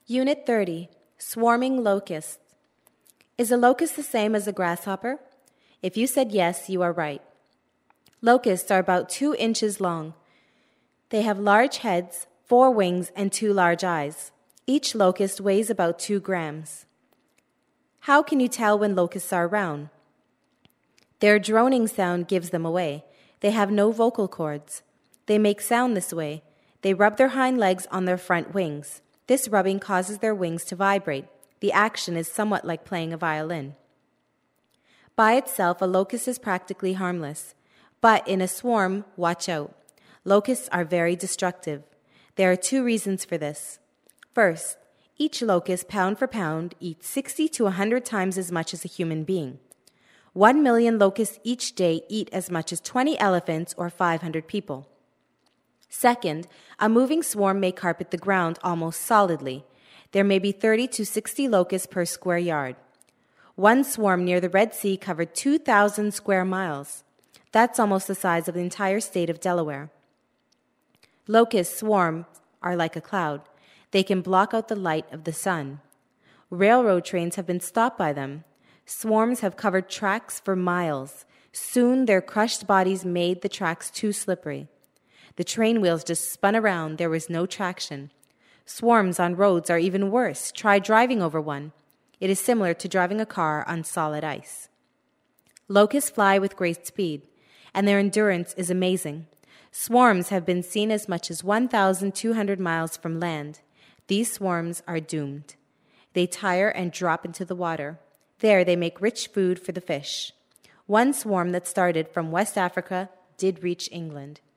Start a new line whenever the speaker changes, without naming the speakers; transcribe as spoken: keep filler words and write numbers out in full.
Unit thirty, Swarming Locusts. Is a locust the same as a grasshopper? If you said yes, you are right. Locusts are about two inches long. They have large heads, four wings, and two large eyes. Each locust weighs about two grams. How can you tell when locusts are around? Their droning sound gives them away. They have no vocal cords. They make sound this way. They rub their hind legs on their front wings. This rubbing causes their wings to vibrate. The action is somewhat like playing a violin. By itself, a locust is practically harmless. But in a swarm, watch out. Locusts are very destructive. There are two reasons for this. First, each locust, pound for pound, eats sixty to one hundred times as much as a human being. One million locusts each day eat as much as twenty elephants or five hundred people. Second, a moving swarm may carpet the ground almost solidly. There may be thirty to sixty locusts per square yard. One swarm near the Red Sea covered two thousand square miles. That's almost the size of the entire state of Delaware. Locust swarms are like a cloud. They can block out the light of the sun. Railroad trains have been stopped by them. Swarms have covered tracks for miles. Soon their crushed bodies made the tracks too slippery. The train wheels just spun around. There was no traction. Swarms on roads are even worse. Try driving over one. It is similar to driving a car on solid ice. Locusts fly with great speed, and their endurance is amazing. Swarms have been seen as much as one thousand two hundred miles from land. These swarms are doomed. They tire and drop into the water. There they make rich food for the fish. One swarm that started from West Africa did reach England.